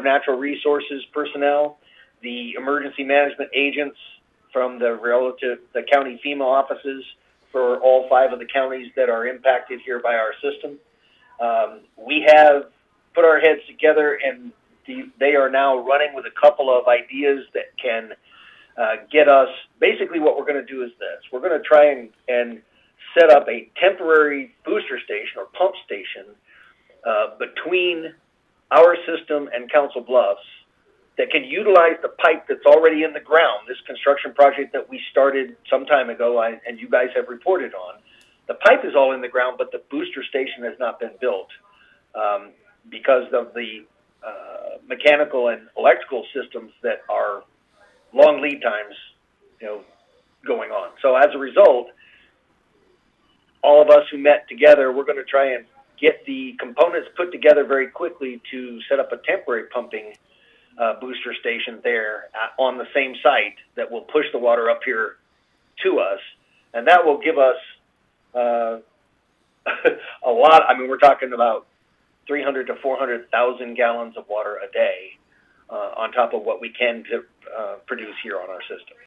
Natural Resources personnel, the emergency management agents from the county FEMA offices for all 5 of the counties that are impacted here by our system. We have put our heads together, and they are now running with a couple of ideas that can get us. Basically, what we're going to do is this. We're going to try and set up a temporary booster station or pump station between our system and Council Bluffs that can utilize the pipe that's already in the ground. This construction project that we started some time ago, and you guys have reported on, the pipe is all in the ground, but the booster station has not been built because of the mechanical and electrical systems that are long lead times, going on. So as a result, all of us who met together, we're going to try and get the components put together very quickly to set up a temporary pumping booster station there on the same site that will push the water up here to us, and that will give us a lot. I mean, we're talking about 300 to 400,000 gallons of water a day on top of what we can produce here on our system.